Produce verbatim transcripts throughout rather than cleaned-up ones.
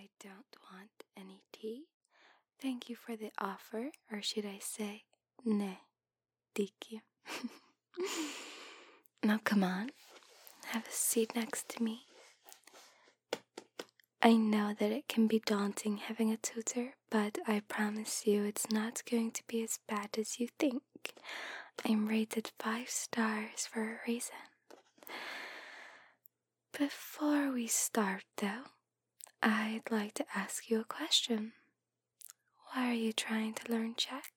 I don't want any tea. Thank you for the offer, or should I say, ne, thank Now come on, have a seat next to me. I know that it can be daunting having a tutor, but I promise you it's not going to be as bad as you think. I'm rated five stars for a reason. Before we start though, I'd like to ask you a question. Why are you trying to learn Czech?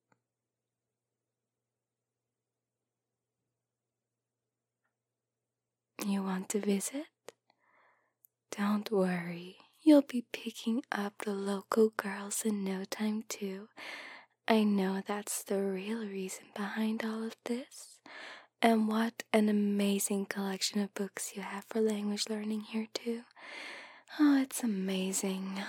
You want to visit? Don't worry, you'll be picking up the local girls in no time too. I know that's the real reason behind all of this. And what an amazing collection of books you have for language learning here too. Oh, it's amazing.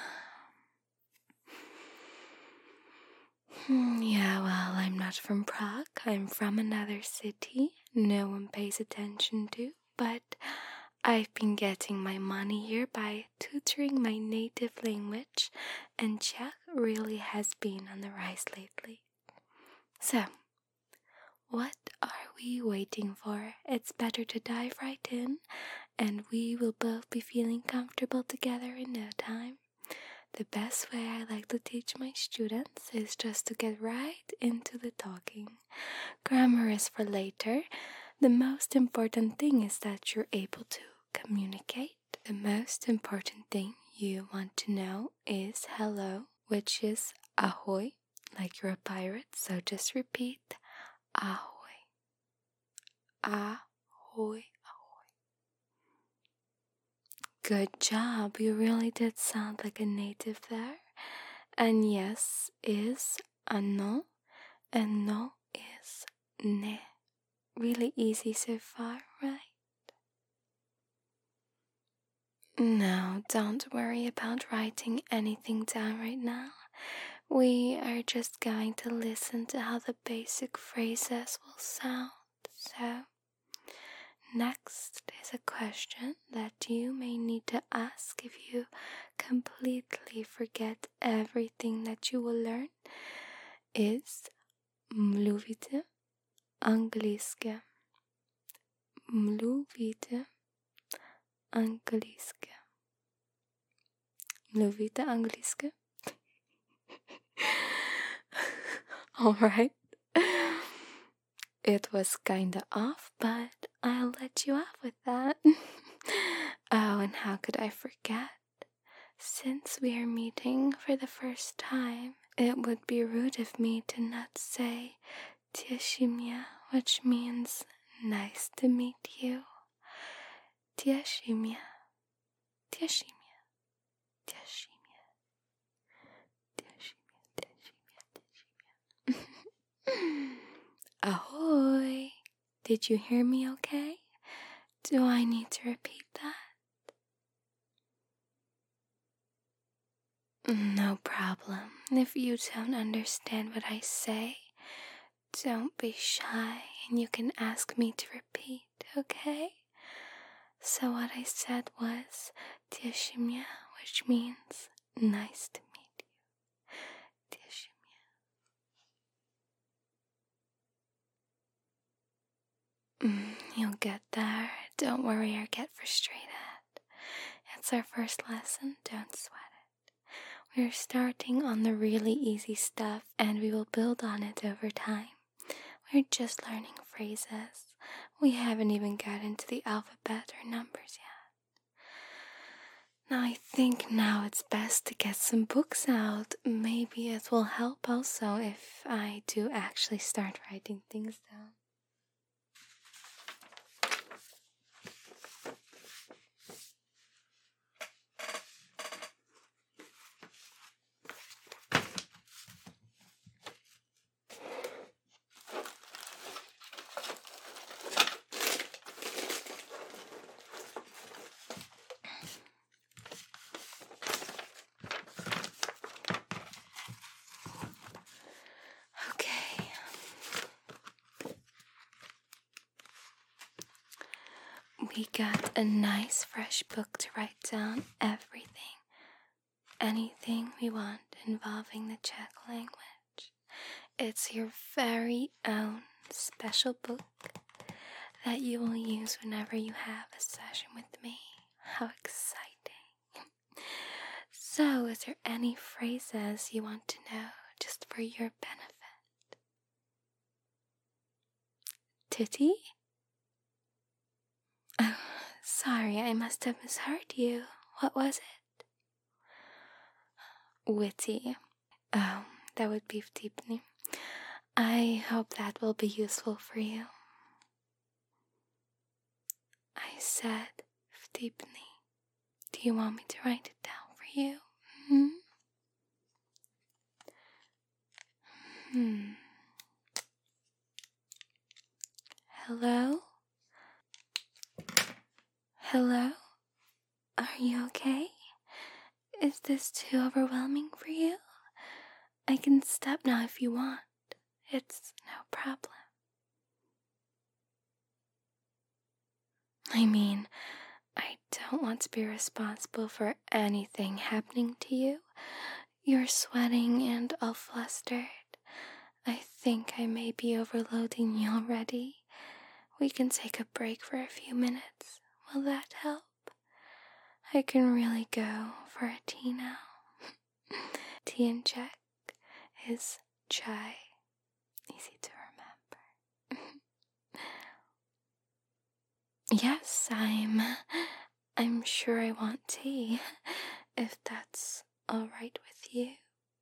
Hmm, yeah, well, I'm not from Prague. I'm from another city no one pays attention to, but I've been getting my money here by tutoring my native language, and Czech really has been on the rise lately. So, what are we waiting for? It's better to dive right in, and we will both be feeling comfortable together in no time. The best way I like to teach my students is just to get right into the talking. Grammar is for later. The most important thing is that you're able to communicate. The most important thing you want to know is hello, which is ahoy, like you're a pirate, so just repeat ahoy. Ahoy. Good job, you really did sound like a native there. And yes is ano, and no is ne. Really easy so far, right? No, don't worry about writing anything down right now. We are just going to listen to how the basic phrases will sound. So, next is a question that you may need to ask if you completely forget everything that you will learn is mluvite anglicky. Mluvite anglicky. Mluvite anglicky. Alright. It was kinda off, but I'll let you off with that. Oh, and how could I forget? Since we are meeting for the first time, it would be rude of me to not say Tieshimia, which means nice to meet you. Tieshimia. Tieshimia. Tieshimia. Tieshimia. Tieshimia. Tieshimia. Ahoy! Did you hear me okay? Do I need to repeat that? No problem. If you don't understand what I say, don't be shy and you can ask me to repeat, okay? So what I said was Tieshimia, which means nice to meet you. Tieshimia. Mm, you'll get there. Don't worry or get frustrated. It's our first lesson. Don't sweat it. We're starting on the really easy stuff and we will build on it over time. We're just learning phrases. We haven't even gotten to the alphabet or numbers yet. Now I think now it's best to get some books out. Maybe it will help also if I do actually start writing things down. We got a nice fresh book to write down everything anything we want involving the Czech language. It's your very own special book that you will use whenever you have a session with me. How exciting! So, is there any phrases you want to know just for your benefit? Titty? Oh, sorry, I must have misheard you. What was it? Witty. Oh, that would be vtipný. I hope that will be useful for you. I said vtipný. Do you want me to write it down for you? Hmm? Hmm. Hello? Hello? Are you okay? Is this too overwhelming for you? I can stop now if you want. It's no problem. I mean, I don't want to be responsible for anything happening to you. You're sweating and all flustered. I think I may be overloading you already. We can take a break for a few minutes. Will that help? I can really go for a tea now. Tea in Czech is chai. Easy to remember. Yes, I'm... I'm sure I want tea, if that's all right with you.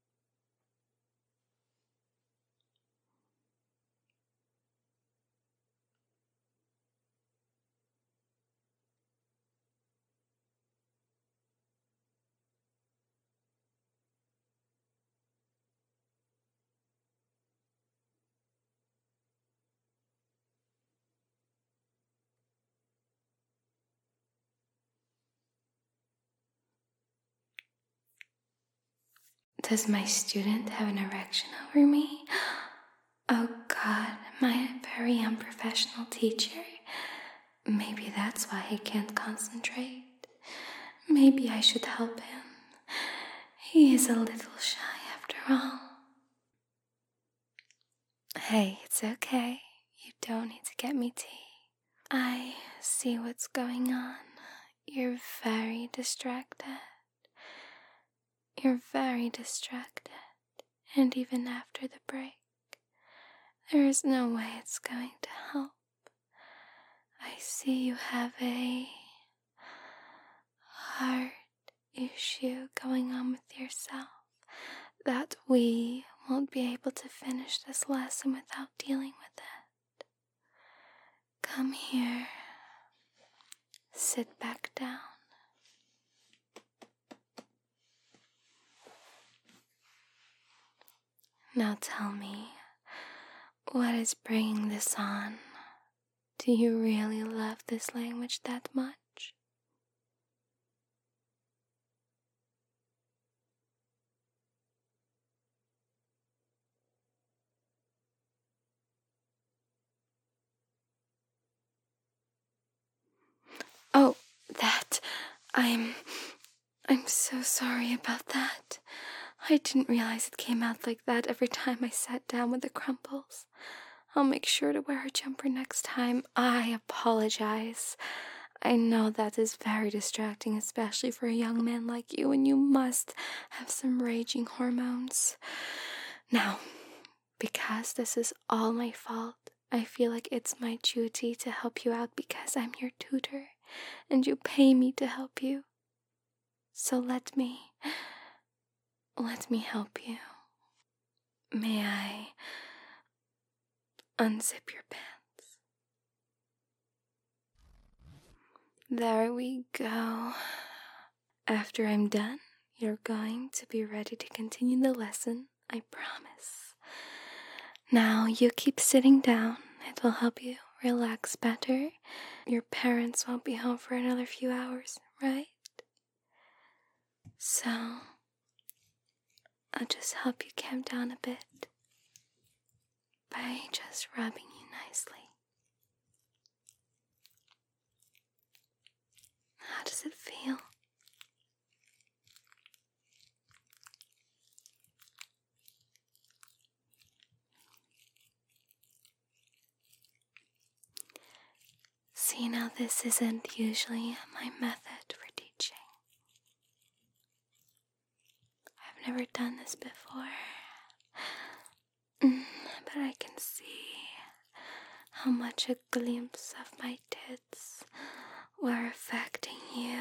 Does my student have an erection over me? Oh God, my very unprofessional teacher. Maybe that's why he can't concentrate. Maybe I should help him. He is a little shy after all. Hey, it's okay. You don't need to get me tea. I see what's going on. You're very distracted. You're very distracted. And even after the break, there is no way it's going to help. I see you have a heart issue going on with yourself that we won't be able to finish this lesson without dealing with it. Come here. Sit back down. Now tell me, what is bringing this on? Do you really love this language that much? Oh, that. I'm... I'm so sorry about that. I didn't realize it came out like that every time I sat down with the crumples. I'll make sure to wear a jumper next time. I apologize. I know that is very distracting, especially for a young man like you, and you must have some raging hormones. Now, because this is all my fault, I feel like it's my duty to help you out because I'm your tutor, and you pay me to help you. So let me, let me help you. May I unzip your pants? There we go. After I'm done, you're going to be ready to continue the lesson, I promise. Now you keep sitting down. It will help you relax better. Your parents won't be home for another few hours, right? So, I'll just help you calm down a bit by just rubbing you nicely. How does it feel? you know, this isn't usually my method for teaching. I've never done this before. Mm, but I can see how much a glimpse of my tits were affecting you.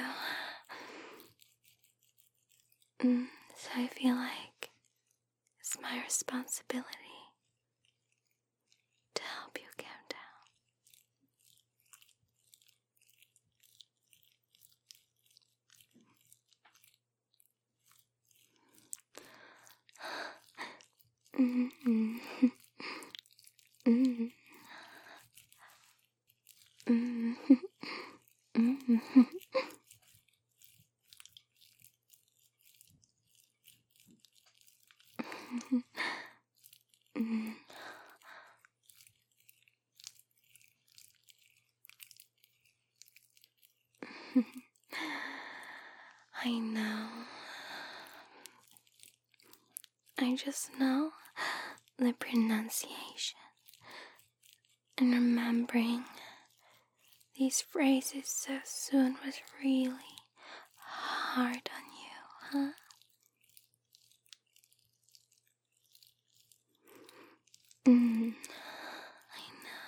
Mm, so I feel like it's my responsibility to help you calm down. Mm-hmm. Mm-hmm. Mm-hmm. Mm-hmm. Mm-hmm. I know. I just know the pronunciation and remembering these phrases so soon was really hard on you, huh? Mm, I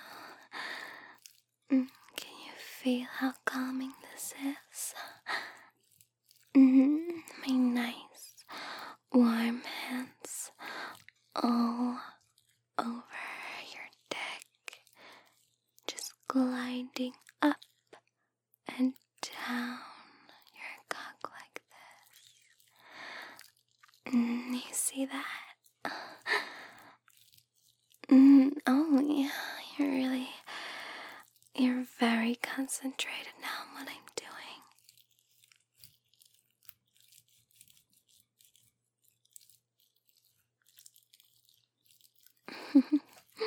know. Mm, can you feel how calming this is? Mm, my nice, warm hands all over your dick, just gliding up and down your cock like this. Mm, you see that? Mm, oh, yeah, you're really, you're very concentrated now on what I'm doing.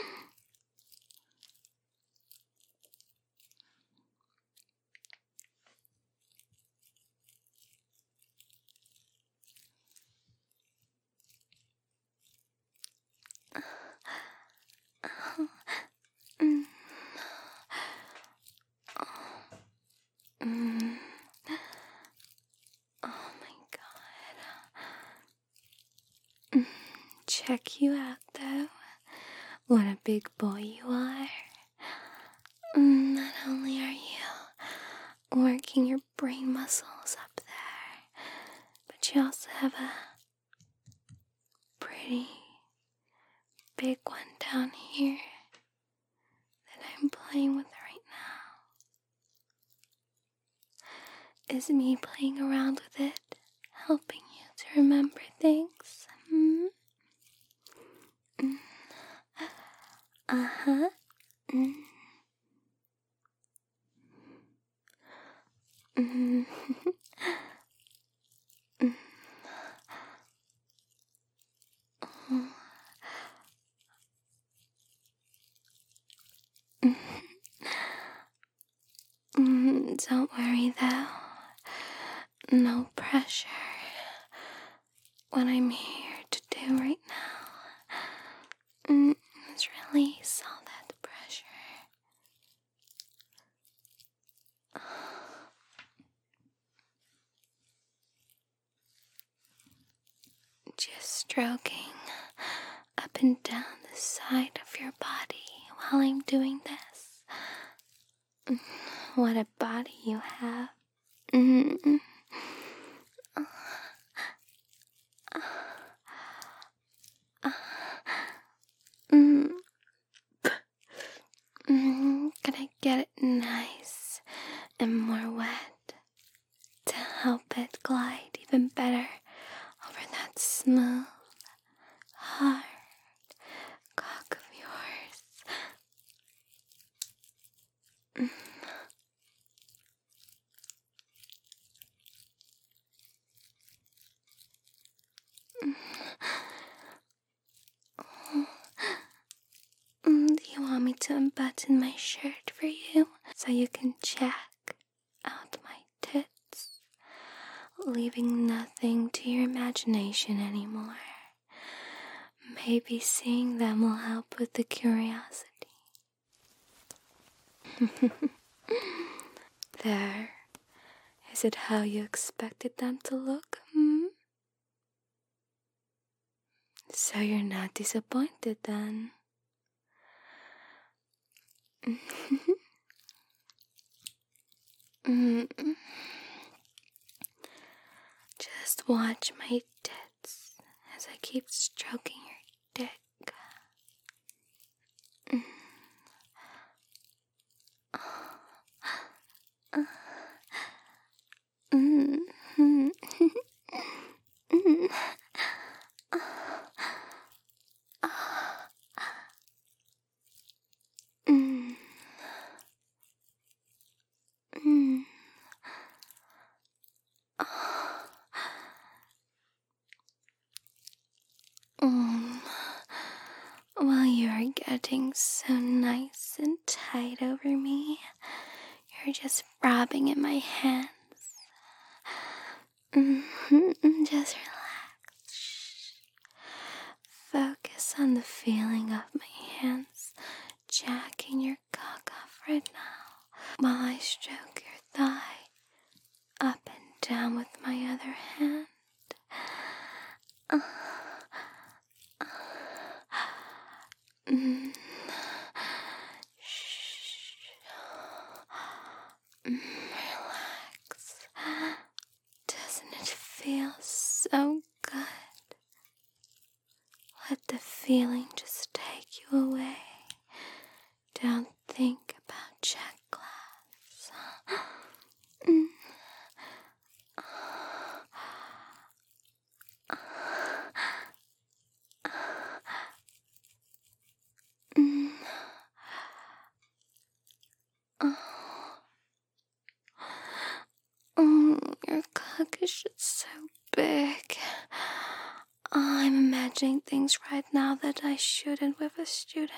mm. Mm. Oh my god. Mm. Check you out though. What a big boy you are. Mm, not only are you working your brain muscles up there, but you also have a pretty big one down here that I'm playing with right now. Is me playing around with it helping you to remember things? Hmm? Mm. Uh-huh. Mm. Mm. Mm. Oh. Mm. Mm, don't worry though. No pressure. What I'm here to do right now mm, is release all that pressure. Just stroking up and down the side of your body while I'm doing this. Mm, what a body you have. Mm. Mm. Mm. Gonna get it nice and more wet to help it glide even better over that smooth, hard cock of yours. Mm. Mm, do you want me to unbutton my shirt for you so you can check out my tits, leaving nothing to your imagination anymore? Maybe seeing them will help with the curiosity. There. Is it how you expected them to look? Hmm? So you're not disappointed then? Mm. Just watch my tits as I keep stroking your dick. Mm. Mm. Mm. Mm. Mm. Mm. Mm. While you're getting so nice and tight over me, you're just rubbing in my hands. Mm-hmm. Just relax. Shh. Focus on the feeling of my hands jacking your cock off right now, while I stroke your thigh up and down with my other hand. Uh, uh, mm. Shh. Mm, relax. Doesn't it feel so good? Let the feeling just take you away. Don't think about check glass. Mm. Mm. Oh. Mm, your cock is just so big. I'm imagining things right now that I shouldn't with a student.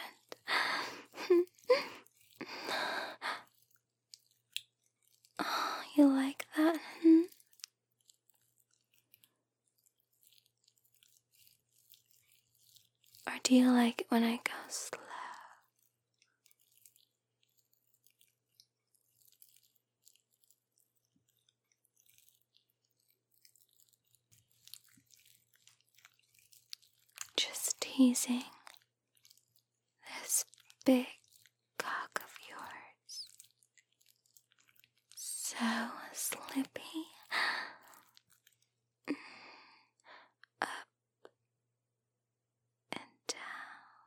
Oh, you like that? Hmm? Or do you like it when I go slow? Just teasing this big cock of yours. So slippy. Up and down.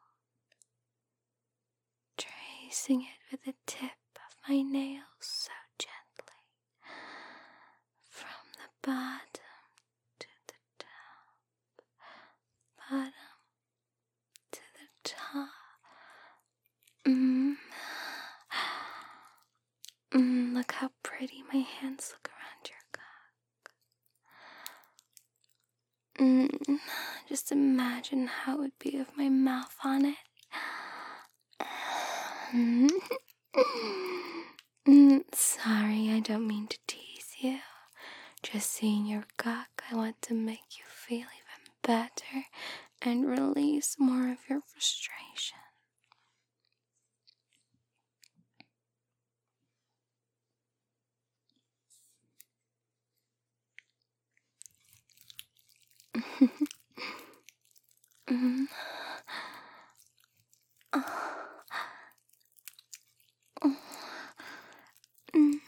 Tracing it with the tip of my nails so gently. From the bottom to the top. Bottom to the top. Mm. Mm, look how pretty my hands look around your cock. Mm, just imagine how it would be with my mouth on it. Mm. Mm, sorry, I don't mean to tease you. Just seeing your cock, I want to make you feel even better and release more of your frustration. Mm. Oh. Oh. Mm.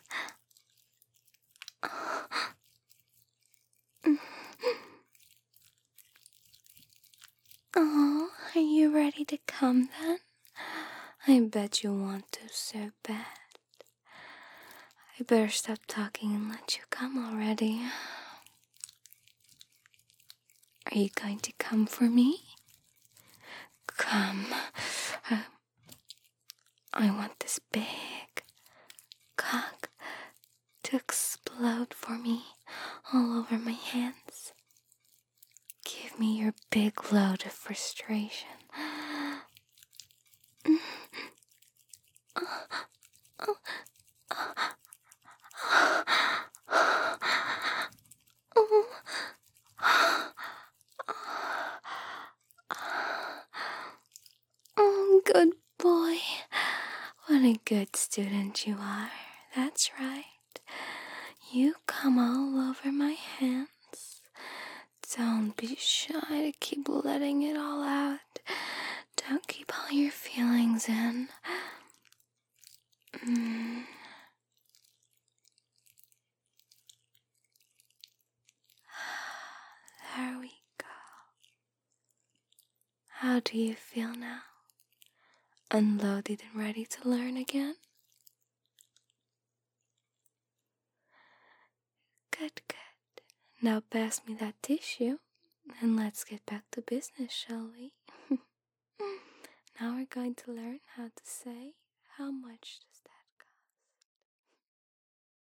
Mm. Oh, are you ready to come then? I bet you want to so bad. I better stop talking and let you come already. Are you going to come for me? Come. Uh, I want this big cock to explode for me all over my hands. Give me your big load of frustration. Oh, good boy. What a good student you are. That's right. You come all over my hands. Don't be shy to keep letting it all out. Don't keep all your feelings in. Mm. There we go. How do you feel now? Unloaded and ready to learn again? Good, good. Now pass me that tissue and let's get back to business, shall we? Now we're going to learn how to say how much